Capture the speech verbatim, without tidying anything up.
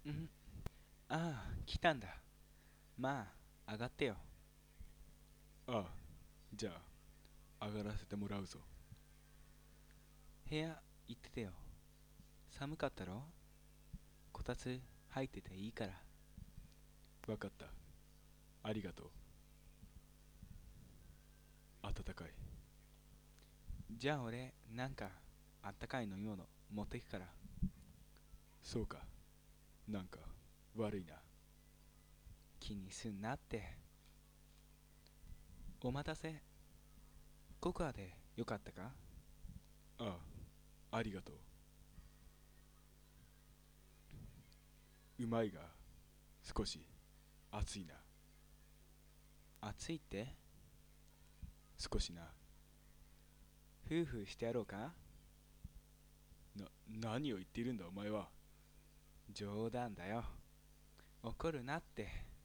うん。ああ、来たんだ。まあ、上がってよ。 ああ、じゃあ、上がらせてもらうぞ。 部屋行っててよ。寒かったろ？こたつ入ってていいから。 わかった。ありがとう。暖かい。 じゃあ俺、なんか、あったかい飲み物持ってくから。 そうか。なんか、悪いな。 気にすんなって。お待たせ。ココアでよかったか？ ああ、ありがとう。うまいが、少し、熱いな。 暑いって？ 少しな。 夫婦してやろうか？ な、何を言っているんだお前は。 冗談だよ。怒るなって。